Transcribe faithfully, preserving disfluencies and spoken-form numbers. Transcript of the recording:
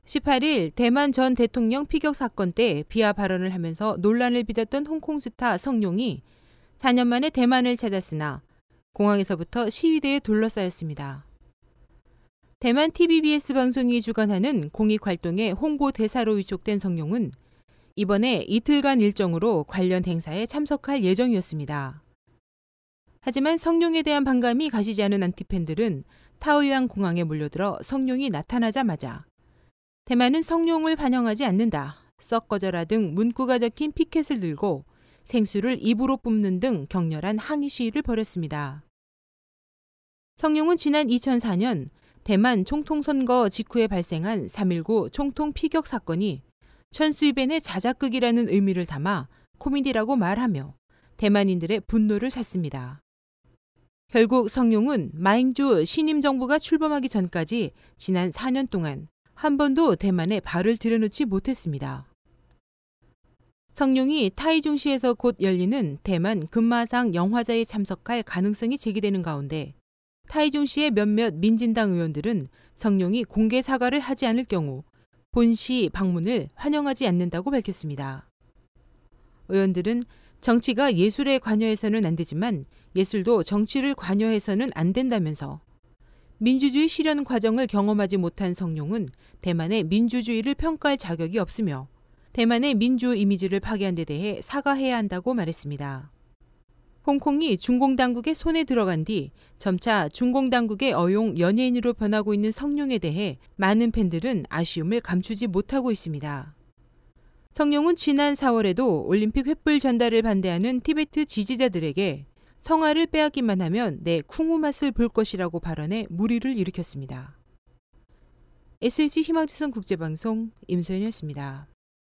십팔 일 대만 전 대통령 피격 사건 때 비하 발언을 하면서 논란을 빚었던 홍콩 스타 성룡이 사 년 만에 대만을 찾았으나 공항에서부터 시위대에 둘러싸였습니다. 대만 티비비에스 방송이 주관하는 공익활동의 홍보 대사로 위촉된 성룡은 이번에 이틀간 일정으로 관련 행사에 참석할 예정이었습니다. 하지만 성룡에 대한 반감이 가시지 않은 안티팬들은 타오유안 공항에 몰려들어 성룡이 나타나자마자 대만은 성룡을 반영하지 않는다, 썩 꺼져라 등 문구가 적힌 피켓을 들고 생수를 입으로 뿜는 등 격렬한 항의 시위를 벌였습니다. 성룡은 지난 이천사 년 대만 총통선거 직후에 발생한 삼일구 총통 피격 사건이 천수이벤의 자작극이라는 의미를 담아 코미디라고 말하며 대만인들의 분노를 샀습니다. 결국 성룡은 마잉주 신임 정부가 출범하기 전까지 지난 사 년 동안 한 번도 대만에 발을 들여놓지 못했습니다. 성룡이 타이중시에서 곧 열리는 대만 금마상 영화제에 참석할 가능성이 제기되는 가운데 타이중시의 몇몇 민진당 의원들은 성룡이 공개 사과를 하지 않을 경우 본시 방문을 환영하지 않는다고 밝혔습니다. 의원들은 정치가 예술에 관여해서는 안 되지만 예술도 정치를 관여해서는 안 된다면서 민주주의 실현 과정을 경험하지 못한 성룡은 대만의 민주주의를 평가할 자격이 없으며 대만의 민주 이미지를 파괴한 데 대해 사과해야 한다고 말했습니다. 홍콩이 중공 당국의 손에 들어간 뒤 점차 중공 당국의 어용 연예인으로 변하고 있는 성룡에 대해 많은 팬들은 아쉬움을 감추지 못하고 있습니다. 성룡은 지난 사월에도 올림픽 횃불 전달을 반대하는 티베트 지지자들에게 성화를 빼앗기만 하면 내 쿵우 맛을 볼 것이라고 발언해 물의를 일으켰습니다. 에스비씨 희망지성 국제방송 임소연이었습니다.